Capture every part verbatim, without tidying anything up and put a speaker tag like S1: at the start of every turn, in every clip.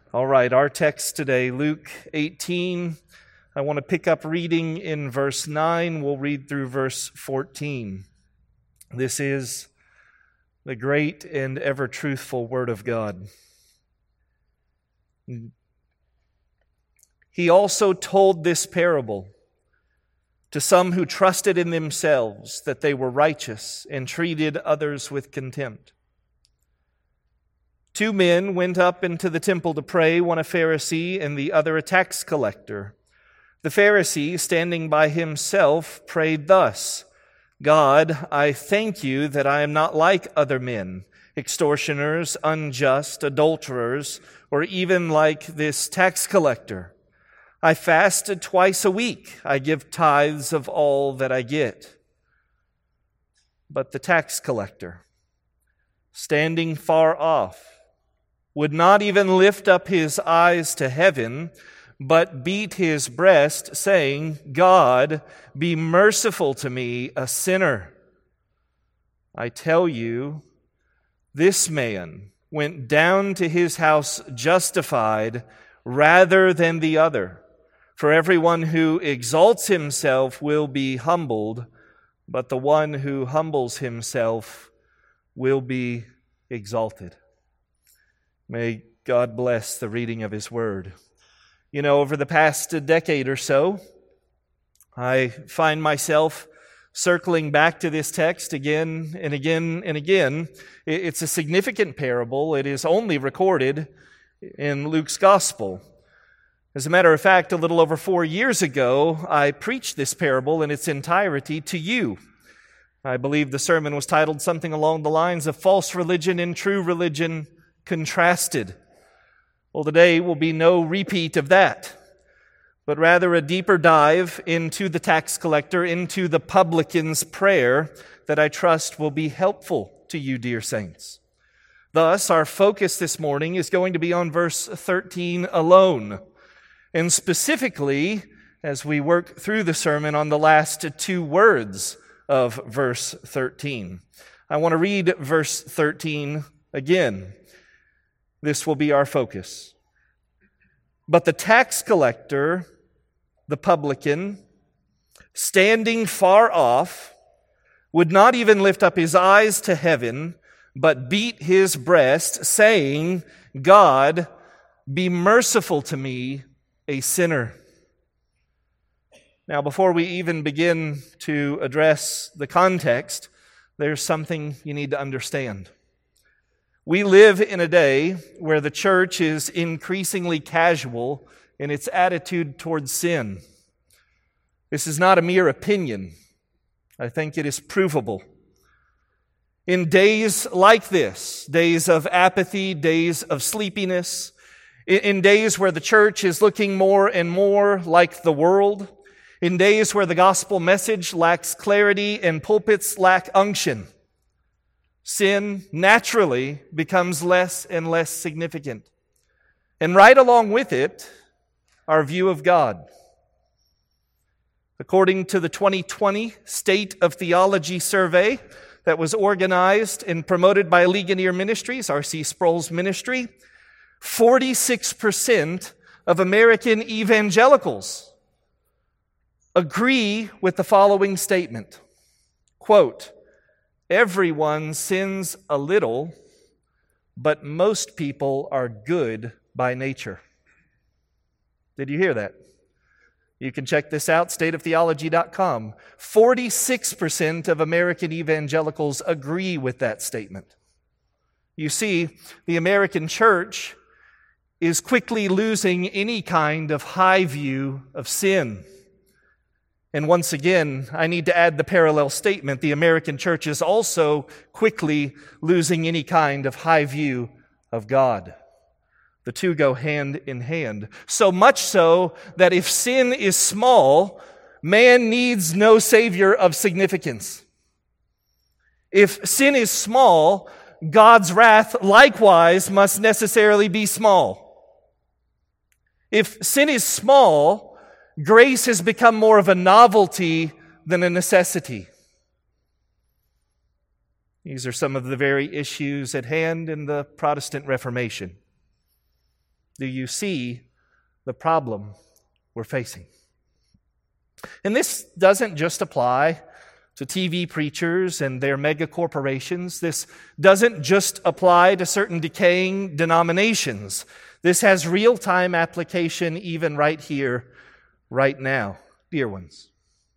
S1: All right, our text today, Luke eighteen. I want to pick up reading in verse nine. We'll read through verse fourteen. This is the great and ever-truthful Word of God. He also told this parable to some who trusted in themselves that they were righteous and treated others with contempt. Two men went up into the temple to pray, one a Pharisee and the other a tax collector. The Pharisee, standing by himself, prayed thus, God, I thank you that I am not like other men, extortioners, unjust, adulterers, or even like this tax collector. I fast twice a week. I give tithes of all that I get. But the tax collector, standing far off, would not even lift up his eyes to heaven, but beat his breast, saying, God, be merciful to me, a sinner. I tell you, this man went down to his house justified rather than the other. For everyone who exalts himself will be humbled, but the one who humbles himself will be exalted. May God bless the reading of His Word. You know, over the past decade or so, I find myself circling back to this text again and again and again. It's a significant parable. It is only recorded in Luke's Gospel. As a matter of fact, a little over four years ago, I preached this parable in its entirety to you. I believe the sermon was titled something along the lines of False Religion and True Religion Contrasted. Well, today will be no repeat of that, but rather a deeper dive into the tax collector, into the publican's prayer that I trust will be helpful to you, dear saints. Thus, our focus this morning is going to be on verse thirteen alone, and specifically, as we work through the sermon, on the last two words of verse thirteen. I want to read verse thirteen again. This will be our focus. But the tax collector, the publican, standing far off, would not even lift up his eyes to heaven, but beat his breast, saying, God, be merciful to me, a sinner. Now, before we even begin to address the context, there's something you need to understand. We live in a day where the church is increasingly casual in its attitude towards sin. This is not a mere opinion. I think it is provable. In days like this, days of apathy, days of sleepiness, in days where the church is looking more and more like the world, in days where the gospel message lacks clarity and pulpits lack unction, sin naturally becomes less and less significant. And right along with it, our view of God. According to the twenty twenty State of Theology survey that was organized and promoted by Ligonier Ministries, R C Sproul's ministry, forty-six percent of American evangelicals agree with the following statement. Quote, everyone sins a little, but most people are good by nature. Did you hear that? You can check this out, state of theology dot com. forty-six percent of American evangelicals agree with that statement. You see, the American church is quickly losing any kind of high view of sin. And once again, I need to add the parallel statement. The American church is also quickly losing any kind of high view of God. The two go hand in hand. So much so that if sin is small, man needs no savior of significance. If sin is small, God's wrath likewise must necessarily be small. If sin is small, grace has become more of a novelty than a necessity. These are some of the very issues at hand in the Protestant Reformation. Do you see the problem we're facing? And this doesn't just apply to T V preachers and their mega corporations. This doesn't just apply to certain decaying denominations. This has real-time application even right here, right now, dear ones.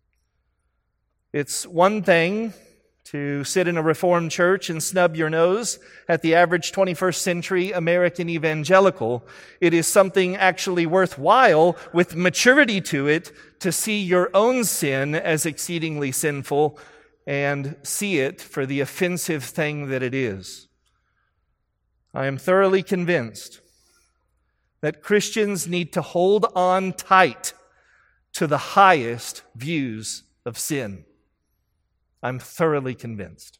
S1: It's one thing to sit in a Reformed church and snub your nose at the average twenty-first century American evangelical. It is something actually worthwhile with maturity to it to see your own sin as exceedingly sinful and see it for the offensive thing that it is. I am thoroughly convinced that Christians need to hold on tight to the highest views of sin. I'm thoroughly convinced.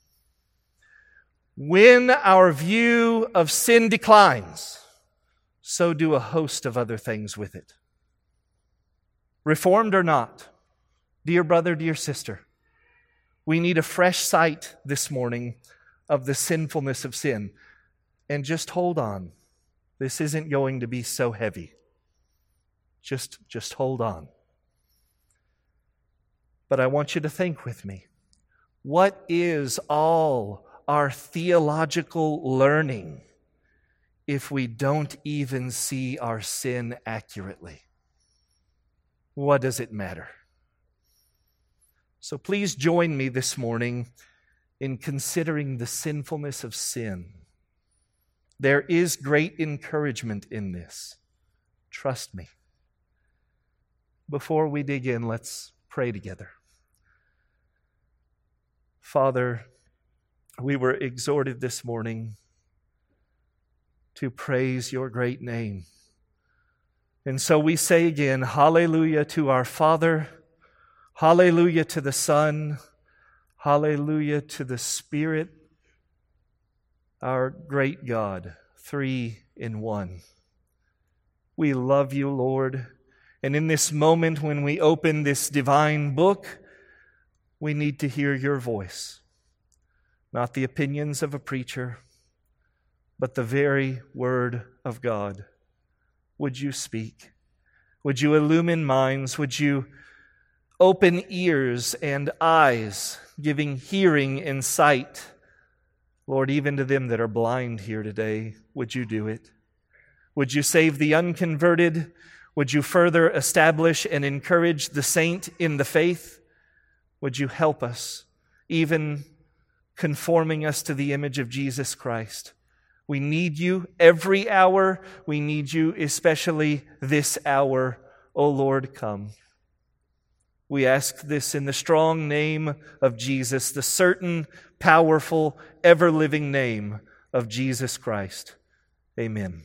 S1: When our view of sin declines, so do a host of other things with it. Reformed or not, dear brother, dear sister, we need a fresh sight this morning of the sinfulness of sin. And just hold on. This isn't going to be so heavy. Just, just hold on. But I want you to think with me. What is all our theological learning if we don't even see our sin accurately? What does it matter? So please join me this morning in considering the sinfulness of sin. There is great encouragement in this. Trust me. Before we dig in, let's pray together. Father, we were exhorted this morning to praise your great name. And so we say again, hallelujah to our Father, hallelujah to the Son, hallelujah to the Spirit, our great God, three in one. We love you, Lord. And in this moment when we open this divine book, we need to hear your voice, not the opinions of a preacher, but the very word of God. Would you speak? Would you illumine minds? Would you open ears and eyes, giving hearing and sight? Lord, even to them that are blind here today, would you do it? Would you save the unconverted? Would you further establish and encourage the saint in the faith? Would you help us, even conforming us to the image of Jesus Christ? We need you every hour. We need you especially this hour. O Lord, come. We ask this in the strong name of Jesus, the certain, powerful, ever-living name of Jesus Christ. Amen.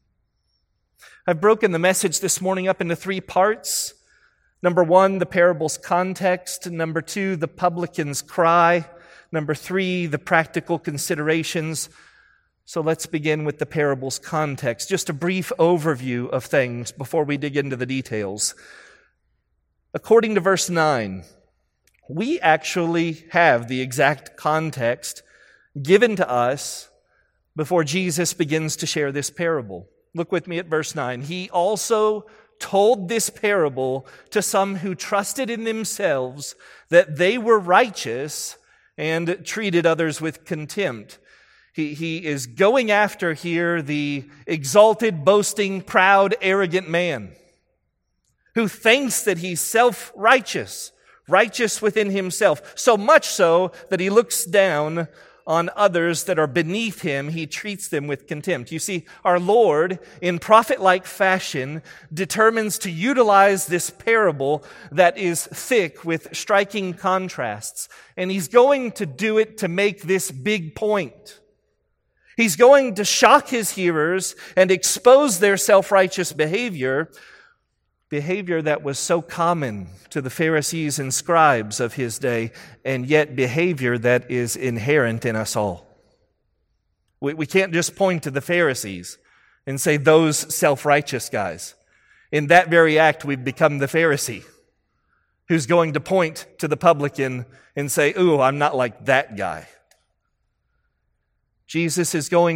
S1: I've broken the message this morning up into three parts. Number one, the parable's context. Number two, the publican's cry. Number three, the practical considerations. So let's begin with the parable's context. Just a brief overview of things before we dig into the details. According to verse nine, we actually have the exact context given to us before Jesus begins to share this parable. Look with me at verse nine. He also told this parable to some who trusted in themselves that they were righteous and treated others with contempt. He, he is going after here the exalted, boasting, proud, arrogant man who thinks that he's self-righteous, righteous within himself, so much so that he looks down on others that are beneath him. He treats them with contempt. You see, our Lord, in prophet-like fashion, determines to utilize this parable that is thick with striking contrasts. And he's going to do it to make this big point. He's going to shock his hearers and expose their self-righteous behavior, behavior that was so common to the Pharisees and scribes of his day, and yet behavior that is inherent in us all. We, we can't just point to the Pharisees and say, those self-righteous guys. In that very act, we've become the Pharisee who's going to point to the publican and say, ooh, I'm not like that guy. Jesus is going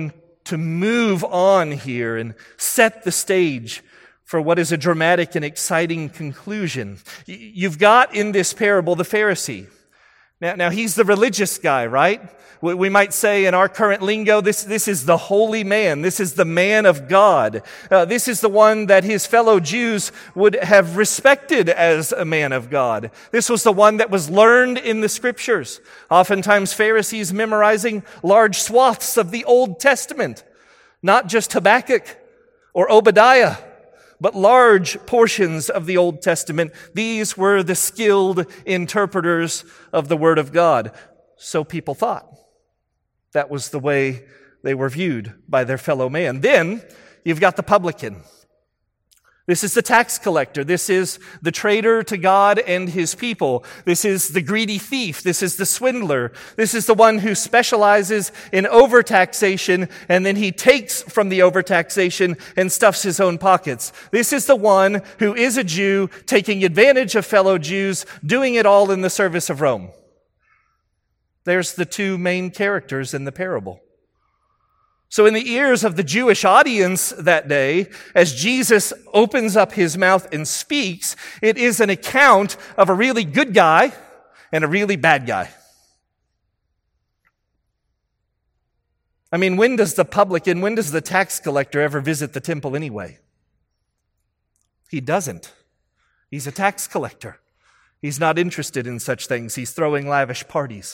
S1: to move on here and set the stage for what is a dramatic and exciting conclusion. You've got in this parable the Pharisee. Now, now he's the religious guy, right? We might say in our current lingo, this, this is the holy man. This is the man of God. Uh, this is the one that his fellow Jews would have respected as a man of God. This was the one that was learned in the scriptures. Oftentimes Pharisees memorizing large swaths of the Old Testament, not just Habakkuk or Obadiah, but large portions of the Old Testament. These were the skilled interpreters of the Word of God. So people thought. That was the way they were viewed by their fellow man. Then you've got the publican. This is the tax collector. This is the traitor to God and his people. This is the greedy thief. This is the swindler. This is the one who specializes in overtaxation, and then he takes from the overtaxation and stuffs his own pockets. This is the one who is a Jew taking advantage of fellow Jews, doing it all in the service of Rome. There's the two main characters in the parable. So in the ears of the Jewish audience that day, as Jesus opens up his mouth and speaks, it is an account of a really good guy and a really bad guy. I mean, when does the publican, when does the tax collector ever visit the temple anyway? He doesn't. He's a tax collector. He's not interested in such things. He's throwing lavish parties.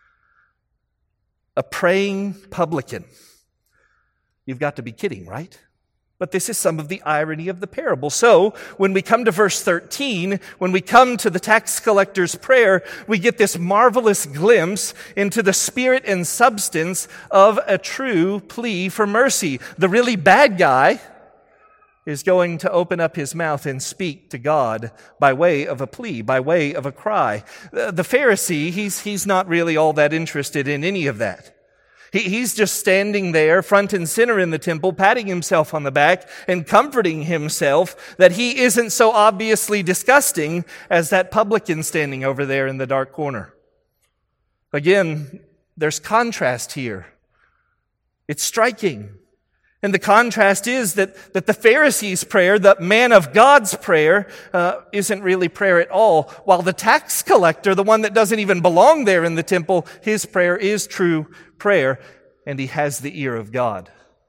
S1: A praying publican. You've got to be kidding, right? But this is some of the irony of the parable. So, when we come to verse thirteen, when we come to the tax collector's prayer, we get this marvelous glimpse into the spirit and substance of a true plea for mercy. The really bad guy is going to open up his mouth and speak to God by way of a plea, by way of a cry. The Pharisee, he's, he's not really all that interested in any of that. He, he's just standing there front and center in the temple, patting himself on the back and comforting himself that he isn't so obviously disgusting as that publican standing over there in the dark corner. Again, there's contrast here. It's striking. And the contrast is that, that the Pharisee's prayer, the man of God's prayer, uh, isn't really prayer at all, while the tax collector, the one that doesn't even belong there in the temple, his prayer is true prayer, and he has the ear of God.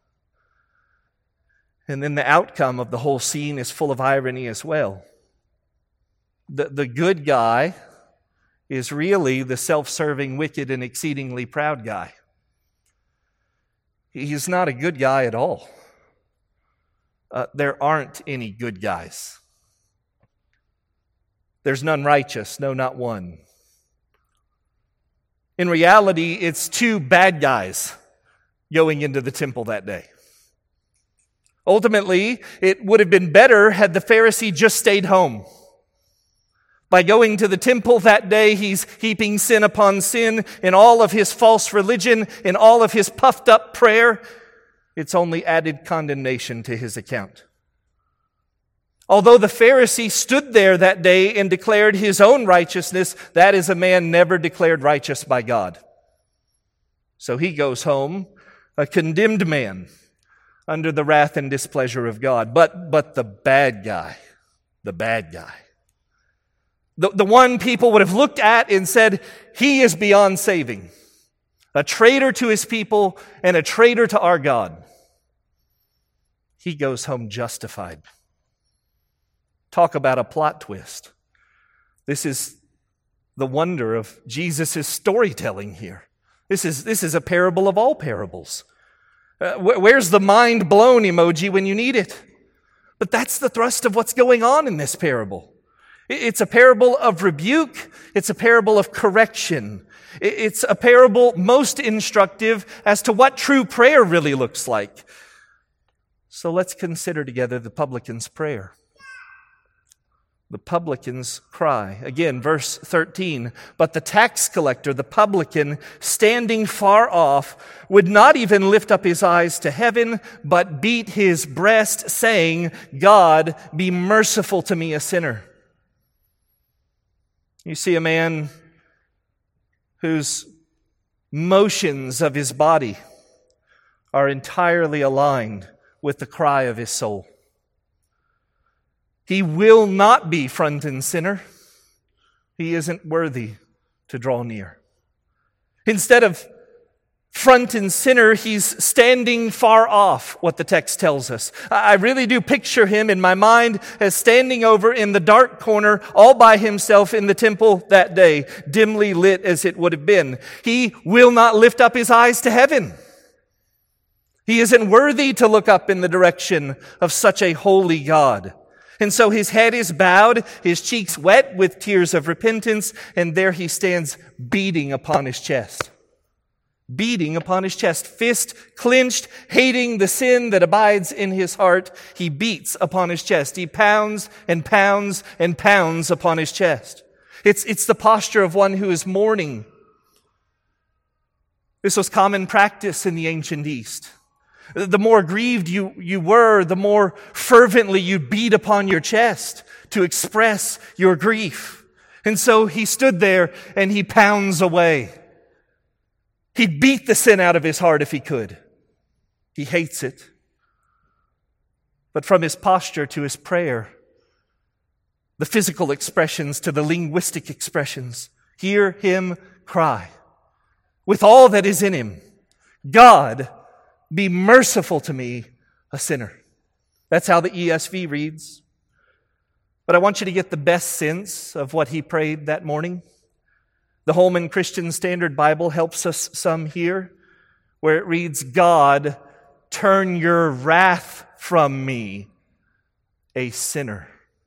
S1: And then the outcome of the whole scene is full of irony as well. The, the good guy is really the self-serving, wicked, and exceedingly proud guy. He's not a good guy at all. Uh, there aren't any good guys. There's none righteous, no, not one. In reality, it's two bad guys going into the temple that day. Ultimately, it would have been better had the Pharisee just stayed home. By going to the temple that day, he's heaping sin upon sin in all of his false religion, in all of his puffed up prayer. It's only added condemnation to his account. Although the Pharisee stood there that day and declared his own righteousness, that is a man never declared righteous by God. So he goes home, a condemned man, under the wrath and displeasure of God. But, but the bad guy, the bad guy, The, the one people would have looked at and said, he is beyond saving. A traitor to his people and a traitor to our God. He goes home justified. Talk about a plot twist. This is the wonder of Jesus' storytelling here. This is, this is a parable of all parables. Uh, wh- where's the mind blown emoji when you need it? But that's the thrust of what's going on in this parable. It's a parable of rebuke. It's a parable of correction. It's a parable most instructive as to what true prayer really looks like. So let's consider together the publican's prayer. The publican's cry. Again, verse thirteen. But the tax collector, the publican, standing far off, would not even lift up his eyes to heaven, but beat his breast, saying, God, be merciful to me, a sinner. You see a man whose motions of his body are entirely aligned with the cry of his soul. He will not be front and center. He isn't worthy to draw near. Instead of front and center, he's standing far off, what the text tells us. I really do picture him in my mind as standing over in the dark corner all by himself in the temple that day, dimly lit as it would have been. He will not lift up his eyes to heaven. He isn't worthy to look up in the direction of such a holy God. And so his head is bowed, his cheeks wet with tears of repentance, and there he stands beating upon his chest. Beating upon his chest, fist clenched, hating the sin that abides in his heart. He beats upon his chest. He pounds and pounds and pounds upon his chest. It's, it's the posture of one who is mourning. This was common practice in the ancient East. The more grieved you, you were, the more fervently you beat upon your chest to express your grief. And so he stood there and he pounds away. He beat the sin out of his heart if he could. He hates it. But from his posture to his prayer, the physical expressions to the linguistic expressions, hear him cry with all that is in him, God, be merciful to me, a sinner. That's how the E S V reads. But I want you to get the best sense of what he prayed that morning. The Holman Christian Standard Bible helps us some here, where it reads, God, turn your wrath from me, a sinner.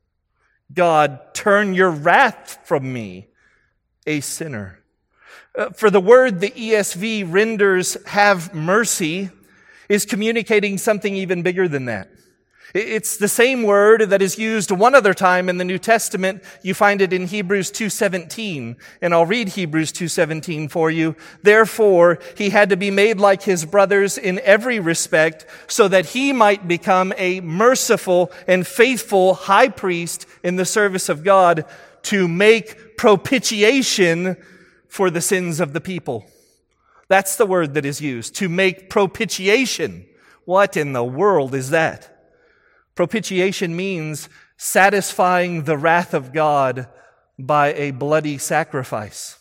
S1: God, turn your wrath from me, a sinner. Uh, for the word the E S V renders have mercy is communicating something even bigger than that. It's the same word that is used one other time in the New Testament. You find it in Hebrews two seventeen, and I'll read Hebrews two seventeen for you. Therefore, he had to be made like his brothers in every respect, so that he might become a merciful and faithful high priest in the service of God to make propitiation for the sins of the people. That's the word that is used, to make propitiation. What in the world is that? Propitiation means satisfying the wrath of God by a bloody sacrifice.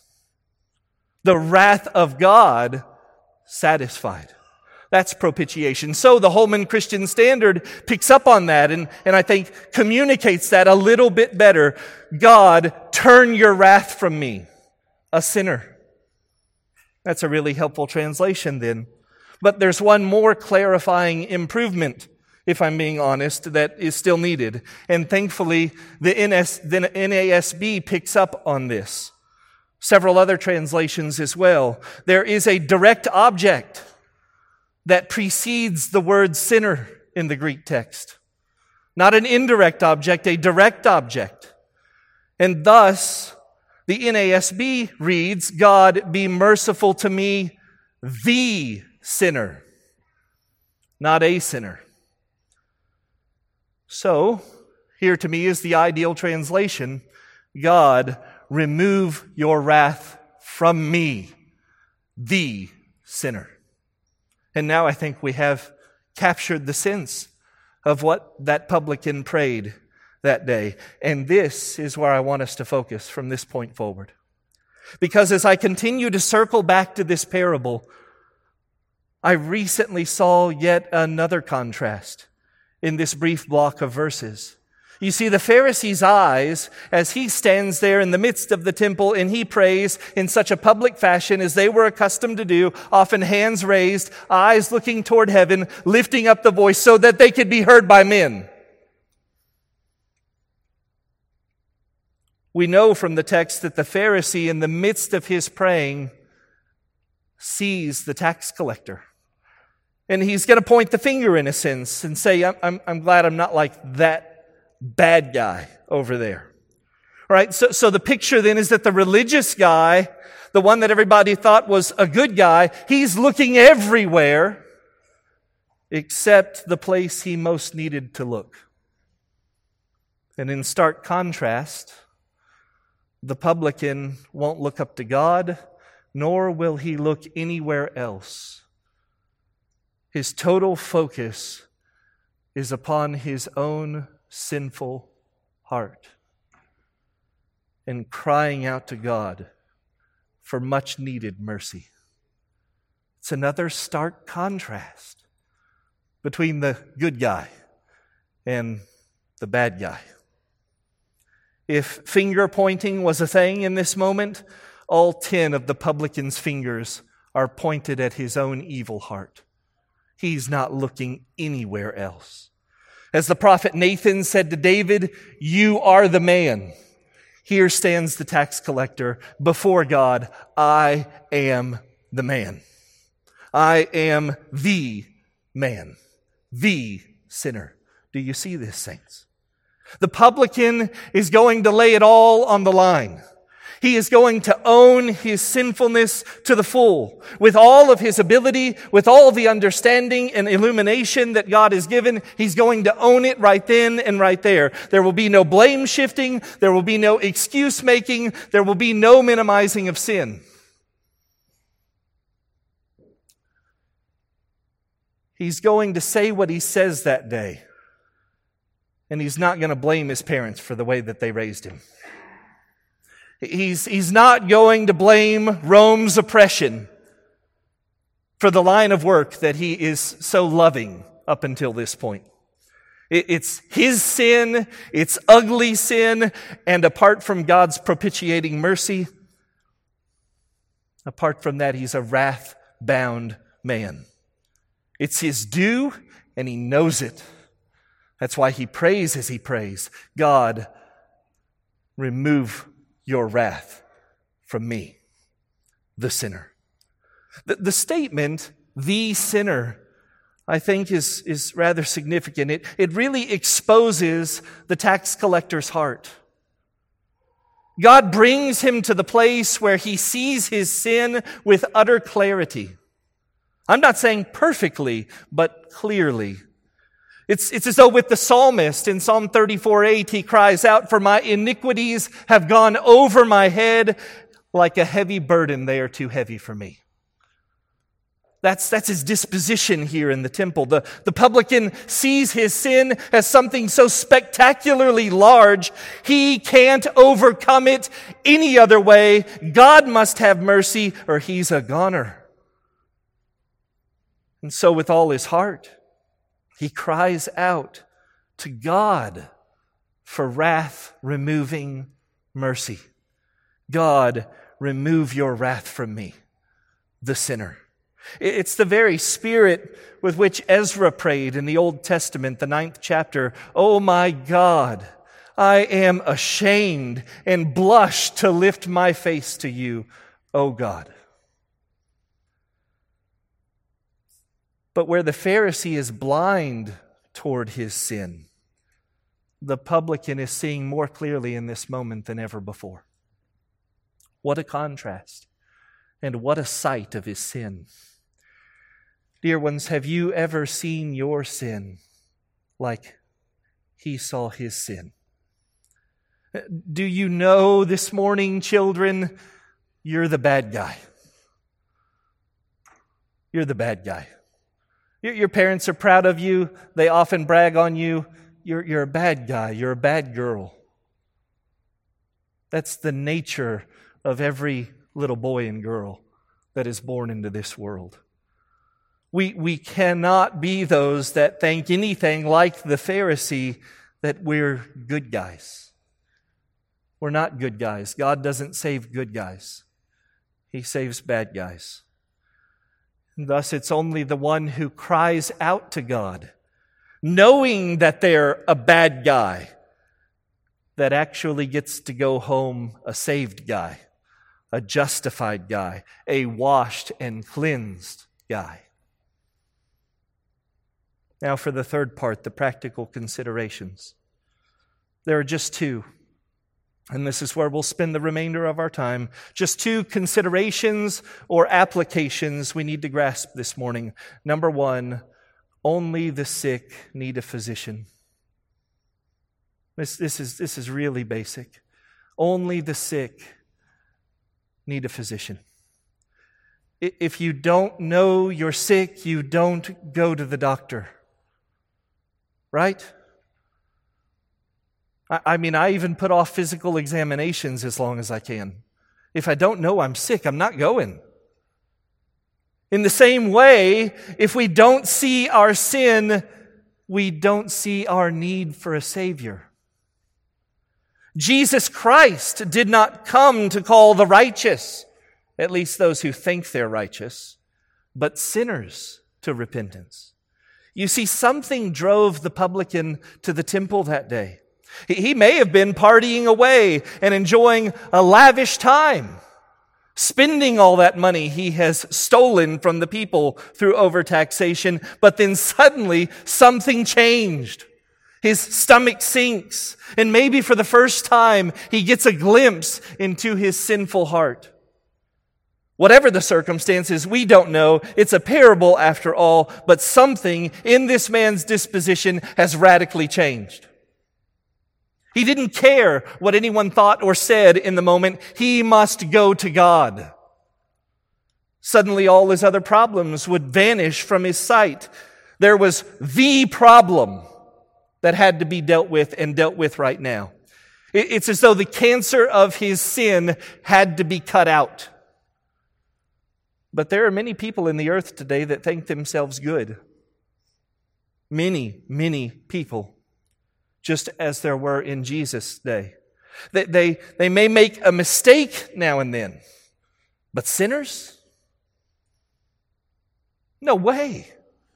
S1: The wrath of God satisfied. That's propitiation. So the Holman Christian Standard picks up on that and, and I think communicates that a little bit better. God, turn your wrath from me, a sinner. That's a really helpful translation then. But there's one more clarifying improvement, if I'm being honest, that is still needed. And thankfully, the N A S B picks up on this. Several other translations as well. There is a direct object that precedes the word sinner in the Greek text. Not an indirect object, a direct object. And thus, the N A S B reads, God, be merciful to me, the sinner, not a sinner. So, here to me is the ideal translation. God, remove your wrath from me, the sinner. And now I think we have captured the sense of what that publican prayed that day. And this is where I want us to focus from this point forward. Because as I continue to circle back to this parable, I recently saw yet another contrast in this brief block of verses. You see, the Pharisee's eyes, as he stands there in the midst of the temple and he prays in such a public fashion as they were accustomed to do, often hands raised, eyes looking toward heaven, lifting up the voice so that they could be heard by men. We know from the text that the Pharisee, in the midst of his praying, sees the tax collector. And he's going to point the finger in a sense and say, I'm, I'm, I'm glad I'm not like that bad guy over there. All right, so, so the picture then is that the religious guy, the one that everybody thought was a good guy, he's looking everywhere except the place he most needed to look. And in stark contrast, the publican won't look up to God, nor will he look anywhere else. His total focus is upon his own sinful heart and crying out to God for much needed mercy. It's another stark contrast between the good guy and the bad guy. If finger pointing was a thing in this moment, all ten of the publican's fingers are pointed at his own evil heart. He's not looking anywhere else. As the prophet Nathan said to David, "You are the man." Here stands the tax collector before God. I am the man. I am the man, the sinner. Do you see this, saints? The publican is going to lay it all on the line. He is going to own his sinfulness to the full. With all of his ability, with all the understanding and illumination that God has given, he's going to own it right then and right there. There will be no blame shifting. There will be no excuse making. There will be no minimizing of sin. He's going to say what he says that day. And he's not going to blame his parents for the way that they raised him. He's, he's not going to blame Rome's oppression for the line of work that he is so loving up until this point. It, it's his sin, it's ugly sin, and apart from God's propitiating mercy, apart from that, he's a wrath-bound man. It's his due, and he knows it. That's why he prays as he prays. God, remove your wrath from me, the sinner. The, the statement, the sinner, I think is, is rather significant. It, it really exposes the tax collector's heart. God brings him to the place where he sees his sin with utter clarity. I'm not saying perfectly, but clearly. It's, it's as though with the psalmist in Psalm thirty-four eight, he cries out, "For my iniquities have gone over my head like a heavy burden. They are too heavy for me." That's, that's his disposition here in the temple. The, the publican sees his sin as something so spectacularly large, he can't overcome it any other way. God must have mercy or he's a goner. And so with all his heart, he cries out to God for wrath-removing mercy. God, remove your wrath from me, the sinner. It's the very spirit with which Ezra prayed in the Old Testament, the ninth chapter. "Oh my God, I am ashamed and blush to lift my face to you, O God." But where the Pharisee is blind toward his sin, the publican is seeing more clearly in this moment than ever before. What a contrast, and what a sight of his sin. Dear ones, have you ever seen your sin like he saw his sin? Do you know this morning, children, you're the bad guy? You're the bad guy. Your parents are proud of you. They often brag on you. You're, you're a bad guy. You're a bad girl. That's the nature of every little boy and girl that is born into this world. We, we cannot be those that think anything like the Pharisee, that we're good guys. We're not good guys. God doesn't save good guys. He saves bad guys. And thus, it's only the one who cries out to God, knowing that they're a bad guy, that actually gets to go home a saved guy, a justified guy, a washed and cleansed guy. Now for the third part, the practical considerations. There are just two. And this is where we'll spend the remainder of our time. Just two considerations or applications we need to grasp this morning. Number one, only the sick need a physician. This, this is, this is really basic. Only the sick need a physician. If you don't know you're sick, you don't go to the doctor. Right? I mean, I even put off physical examinations as long as I can. If I don't know I'm sick, I'm not going. In the same way, if we don't see our sin, we don't see our need for a Savior. Jesus Christ did not come to call the righteous, at least those who think they're righteous, but sinners to repentance. You see, something drove the publican to the temple that day. He may have been partying away and enjoying a lavish time, spending all that money he has stolen from the people through overtaxation, but then suddenly something changed. His stomach sinks, and maybe for the first time he gets a glimpse into his sinful heart. Whatever the circumstances, we don't know. It's a parable after all, but something in this man's disposition has radically changed. He didn't care what anyone thought or said in the moment. He must go to God. Suddenly all his other problems would vanish from his sight. There was the problem that had to be dealt with and dealt with right now. It's as though the cancer of his sin had to be cut out. But there are many people in the earth today that think themselves good. Many, many people. Just as there were in Jesus' day. They, they, they may make a mistake now and then, but sinners? No way.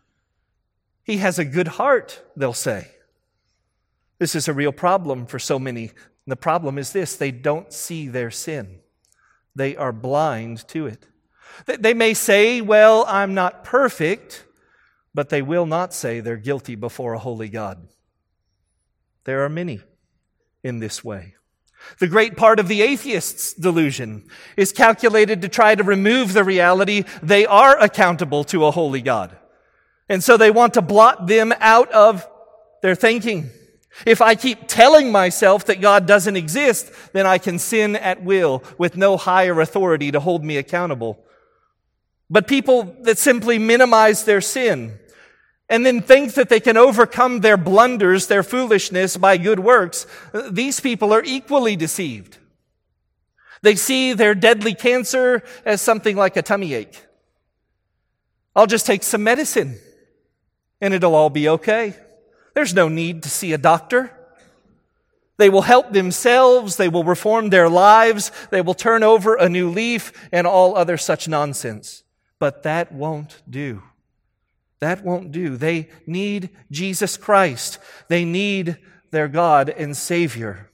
S1: He has a good heart, they'll say. This is a real problem for so many. The problem is this: they don't see their sin. They are blind to it. They may say, well, I'm not perfect, but they will not say they're guilty before a holy God. There are many in this way. The great part of the atheist's delusion is calculated to try to remove the reality they are accountable to a holy God. And so they want to blot them out of their thinking. If I keep telling myself that God doesn't exist, then I can sin at will with no higher authority to hold me accountable. But people that simply minimize their sin and then think that they can overcome their blunders, their foolishness by good works, these people are equally deceived. They see their deadly cancer as something like a tummy ache. I'll just take some medicine and it'll all be okay. There's no need to see a doctor. They will help themselves, they will reform their lives, they will turn over a new leaf and all other such nonsense. But that won't do. That won't do. They need Jesus Christ. They need their God and Savior.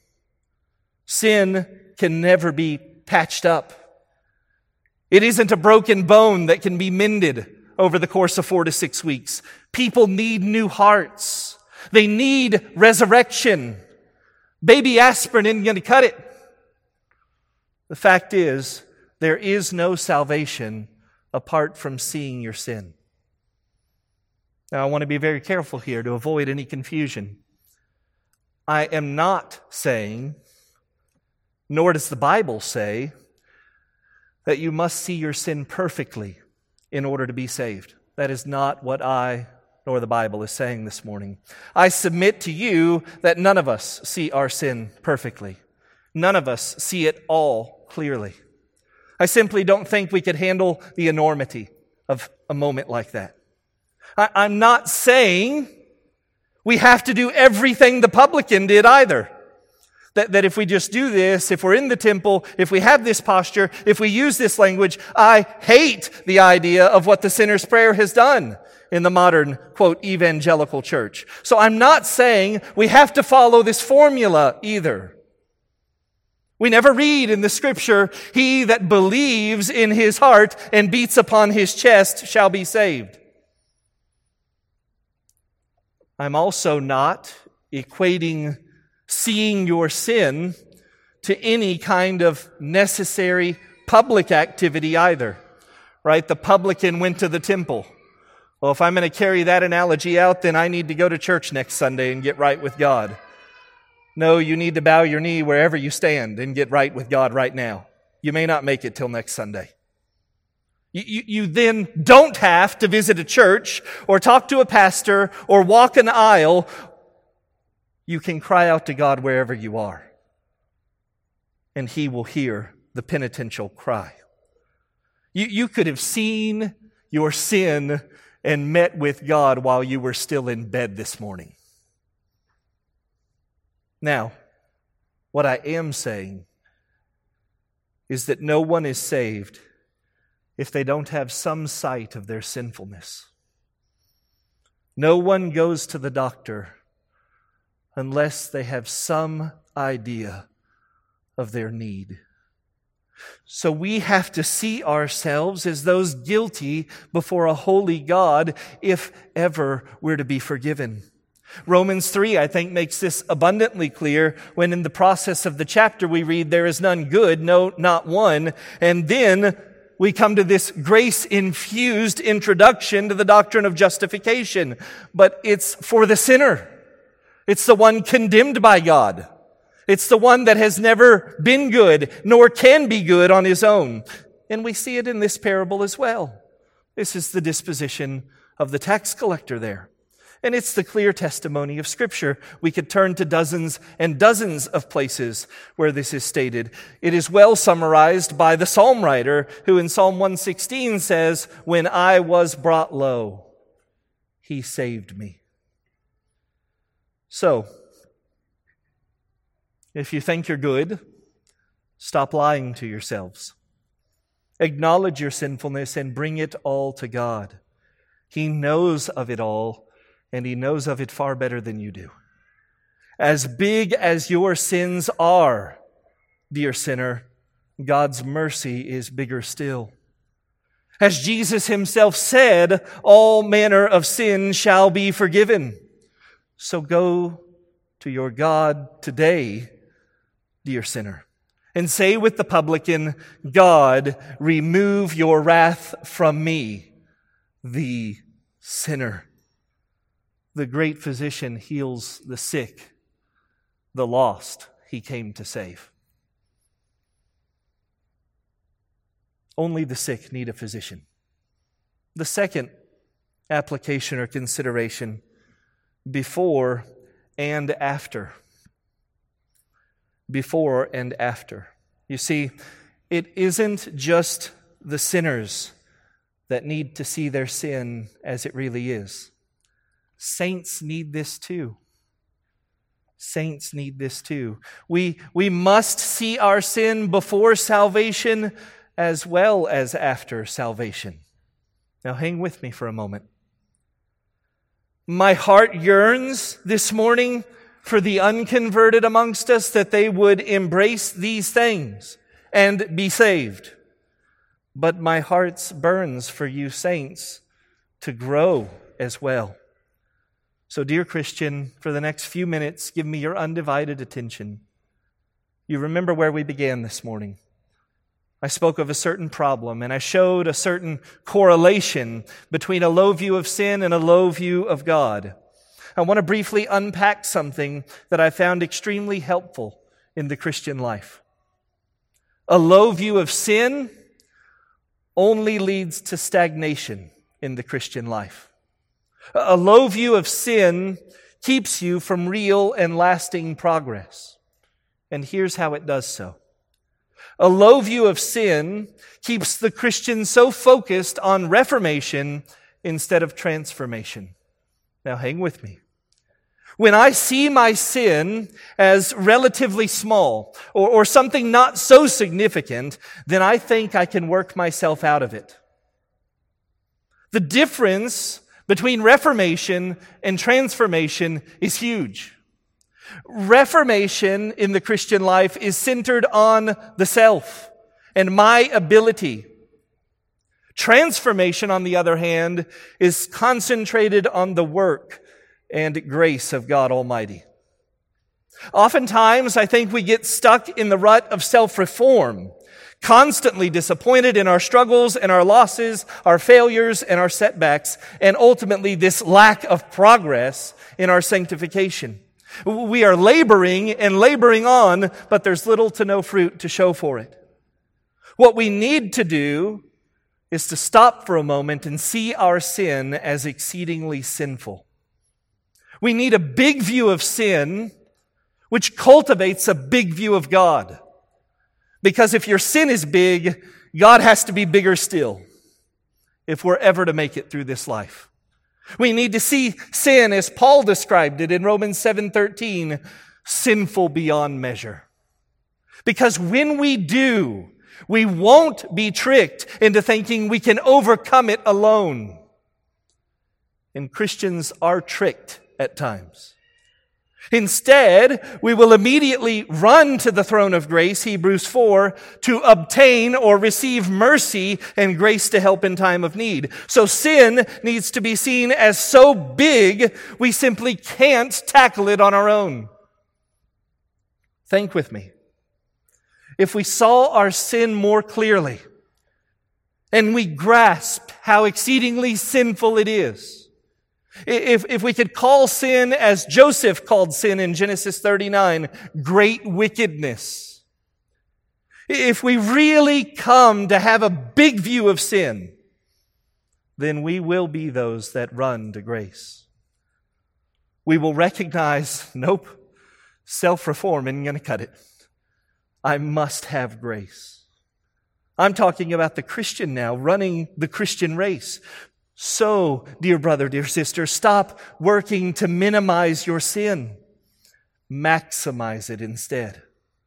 S1: Sin can never be patched up. It isn't a broken bone that can be mended over the course of four to six weeks. People need new hearts. They need resurrection. Baby aspirin isn't going to cut it. The fact is, there is no salvation apart from seeing your sin. Now, I want to be very careful here to avoid any confusion. I am not saying, nor does the Bible say, that you must see your sin perfectly in order to be saved. That is not what I nor the Bible is saying this morning. I submit to you that none of us see our sin perfectly. None of us see it all clearly. I simply don't think we could handle the enormity of a moment like that. I'm not saying we have to do everything the publican did either. That, that if we just do this, if we're in the temple, if we have this posture, if we use this language, I hate the idea of what the sinner's prayer has done in the modern, quote, evangelical church. So I'm not saying we have to follow this formula either. We never read in the scripture, he that believes in his heart and beats upon his chest shall be saved. I'm also not equating seeing your sin to any kind of necessary public activity either, right? The publican went to the temple. Well, if I'm going to carry that analogy out, then I need to go to church next Sunday and get right with God. No, you need to bow your knee wherever you stand and get right with God right now. You may not make it till next Sunday. You, you, you then don't have to visit a church or talk to a pastor or walk an aisle. You can cry out to God wherever you are, and He will hear the penitential cry. You, you could have seen your sin and met with God while you were still in bed this morning. Now, what I am saying is that no one is saved if they don't have some sight of their sinfulness. No one goes to the doctor unless they have some idea of their need. So we have to see ourselves as those guilty before a holy God if ever we're to be forgiven. Romans three, I think, makes this abundantly clear when in the process of the chapter we read, there is none good, no, not one. And then we come to this grace-infused introduction to the doctrine of justification. But it's for the sinner. It's the one condemned by God. It's the one that has never been good, nor can be good on his own. And we see it in this parable as well. This is the disposition of the tax collector there. And it's the clear testimony of Scripture. We could turn to dozens and dozens of places where this is stated. It is well summarized by the psalm writer, who in Psalm one sixteen says, "When I was brought low, He saved me." So, if you think you're good, stop lying to yourselves. Acknowledge your sinfulness and bring it all to God. He knows of it all, and He knows of it far better than you do. As big as your sins are, dear sinner, God's mercy is bigger still. As Jesus Himself said, all manner of sin shall be forgiven. So go to your God today, dear sinner, and say with the publican, "God, remove your wrath from me, the sinner." The great physician heals the sick, the lost He came to save. Only the sick need a physician. The second application or consideration, before and after. Before and after. You see, it isn't just the sinners that need to see their sin as it really is. Saints need this too. Saints need this too. We, we must see our sin before salvation as well as after salvation. Now hang with me for a moment. My heart yearns this morning for the unconverted amongst us, that they would embrace these things and be saved. But my heart burns for you saints to grow as well. So, dear Christian, for the next few minutes, give me your undivided attention. You remember where we began this morning. I spoke of a certain problem, and I showed a certain correlation between a low view of sin and a low view of God. I want to briefly unpack something that I found extremely helpful in the Christian life. A low view of sin only leads to stagnation in the Christian life. A low view of sin keeps you from real and lasting progress. And here's how it does so. A low view of sin keeps the Christian so focused on reformation instead of transformation. Now hang with me. When I see my sin as relatively small or, or something not so significant, then I think I can work myself out of it. The difference between reformation and transformation is huge. Reformation in the Christian life is centered on the self and my ability. Transformation, on the other hand, is concentrated on the work and grace of God Almighty. Oftentimes, I think we get stuck in the rut of self-reform, constantly disappointed in our struggles and our losses, our failures and our setbacks, and ultimately this lack of progress in our sanctification. We are laboring and laboring on, but there's little to no fruit to show for it. What we need to do is to stop for a moment and see our sin as exceedingly sinful. We need a big view of sin, which cultivates a big view of God. Because if your sin is big, God has to be bigger still if we're ever to make it through this life. We need to see sin, as Paul described it in Romans seven thirteen, sinful beyond measure. Because when we do, we won't be tricked into thinking we can overcome it alone. And Christians are tricked at times. Instead, we will immediately run to the throne of grace, Hebrews four, to obtain or receive mercy and grace to help in time of need. So sin needs to be seen as so big, we simply can't tackle it on our own. Think with me. If we saw our sin more clearly, and we grasp how exceedingly sinful it is, If, if we could call sin, as Joseph called sin in Genesis thirty-nine, great wickedness. If we really come to have a big view of sin, then we will be those that run to grace. We will recognize, nope, self-reform isn't going to cut it. I must have grace. I'm talking about the Christian now, running the Christian race. So, dear brother, dear sister, stop working to minimize your sin. Maximize it instead.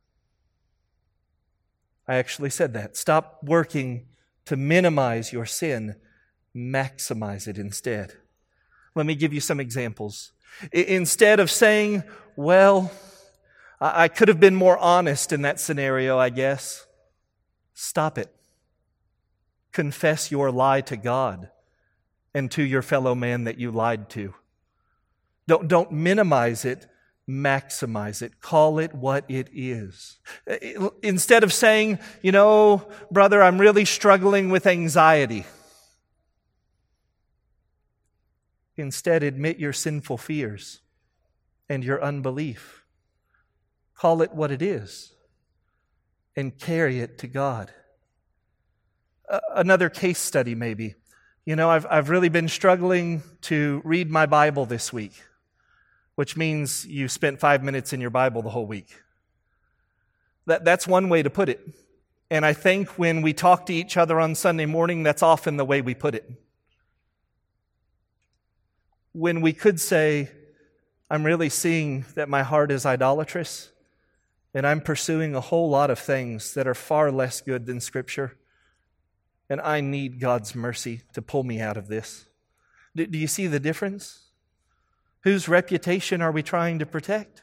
S1: I actually said that. Stop working to minimize your sin. Maximize it instead. Let me give you some examples. I- instead of saying, well, I-, I could have been more honest in that scenario, I guess. Stop it. Confess your lie to God and to your fellow man that you lied to. Don't, don't minimize it, maximize it. Call it what it is. Instead of saying, you know, brother, I'm really struggling with anxiety. Instead, admit your sinful fears and your unbelief. Call it what it is and carry it to God. Uh, another case study maybe. You know, I've I've really been struggling to read my Bible this week, which means you spent five minutes in your Bible the whole week. That that's one way to put it. And I think when we talk to each other on Sunday morning, that's often the way we put it. When we could say, I'm really seeing that my heart is idolatrous, and I'm pursuing a whole lot of things that are far less good than Scripture. And I need God's mercy to pull me out of this. Do, do you see the difference? Whose reputation are we trying to protect?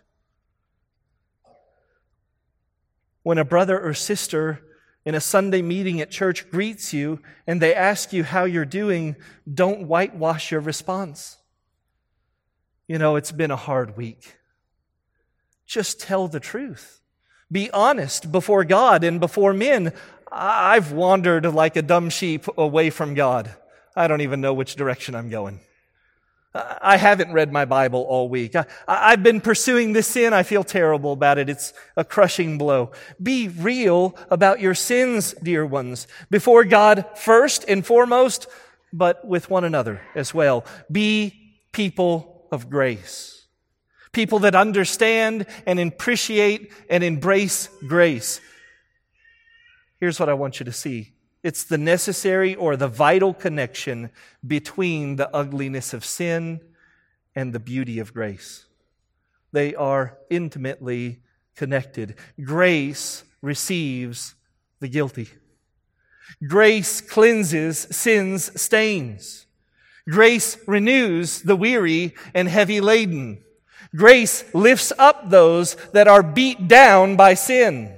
S1: When a brother or sister in a Sunday meeting at church greets you and they ask you how you're doing, don't whitewash your response. You know, it's been a hard week. Just tell the truth. Be honest before God and before men. I've wandered like a dumb sheep away from God. I don't even know which direction I'm going. I haven't read my Bible all week. I, I've been pursuing this sin. I feel terrible about it. It's a crushing blow. Be real about your sins, dear ones, before God first and foremost, but with one another as well. Be people of grace. People that understand and appreciate and embrace grace. Here's what I want you to see. It's the necessary or the vital connection between the ugliness of sin and the beauty of grace. They are intimately connected. Grace receives the guilty. Grace cleanses sin's stains. Grace renews the weary and heavy laden. Grace lifts up those that are beat down by sin.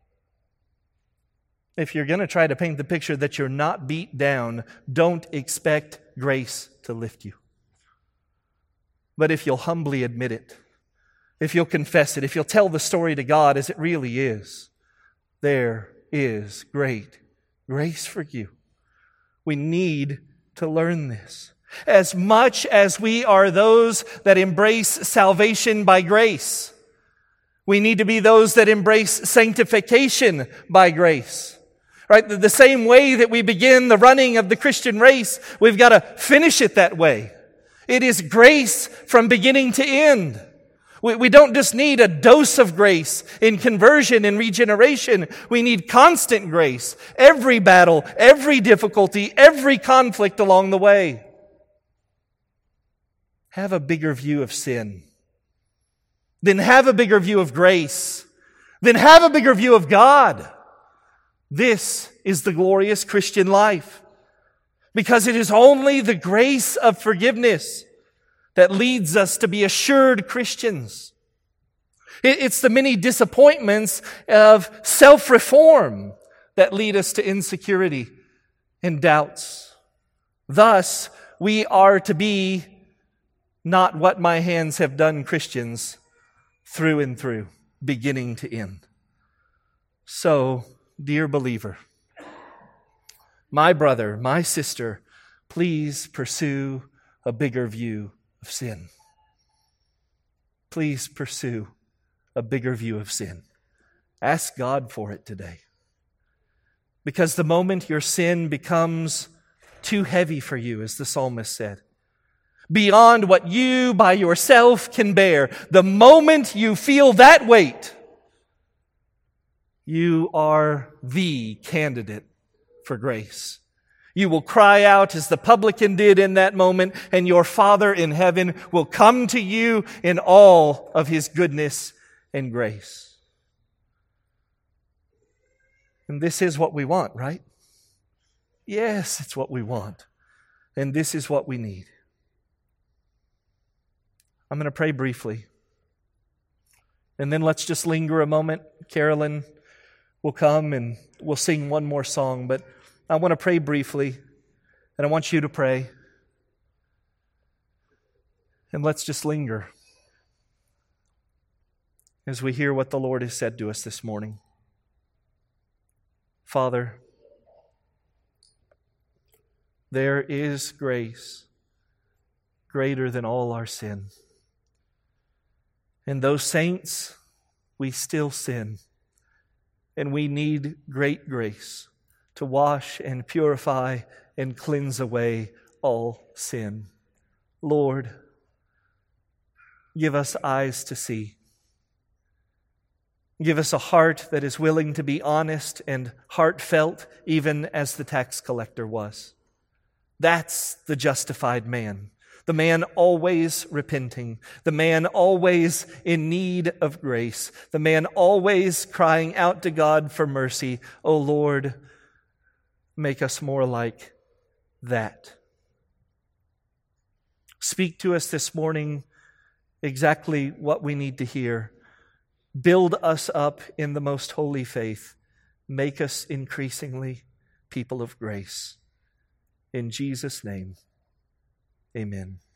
S1: If you're going to try to paint the picture that you're not beat down, don't expect grace to lift you. But if you'll humbly admit it, if you'll confess it, if you'll tell the story to God as it really is, there is great grace for you. We need to learn this. As much as we are those that embrace salvation by grace, we need to be those that embrace sanctification by grace. Right? The, the same way that we begin the running of the Christian race, we've got to finish it that way. It is grace from beginning to end. We, we don't just need a dose of grace in conversion and regeneration. We need constant grace. Every battle, every difficulty, every conflict along the way. Have a bigger view of sin. Then have a bigger view of grace. Then have a bigger view of God. This is the glorious Christian life. Because it is only the grace of forgiveness that leads us to be assured Christians. It's the many disappointments of self-reform that lead us to insecurity and doubts. Thus, we are to be not what my hands have done Christians through and through, beginning to end. So, dear believer, my brother, my sister, please pursue a bigger view of sin. Please pursue a bigger view of sin. Ask God for it today. Because the moment your sin becomes too heavy for you, as the psalmist said, beyond what you by yourself can bear, the moment you feel that weight, you are the candidate for grace. You will cry out as the publican did in that moment, and your Father in heaven will come to you in all of His goodness and grace. And this is what we want, right? Yes, it's what we want. And this is what we need. I'm going to pray briefly. And then let's just linger a moment. Carolyn will come and we'll sing one more song. But I want to pray briefly. And I want you to pray. And let's just linger as we hear what the Lord has said to us this morning. Father, there is grace greater than all our sin. And those saints, we still sin. And we need great grace to wash and purify and cleanse away all sin. Lord, give us eyes to see. Give us a heart that is willing to be honest and heartfelt, even as the tax collector was. That's the justified man. The man always repenting. The man always in need of grace. The man always crying out to God for mercy. Oh Lord, make us more like that. Speak to us this morning exactly what we need to hear. Build us up in the most holy faith. Make us increasingly people of grace. In Jesus' name, amen.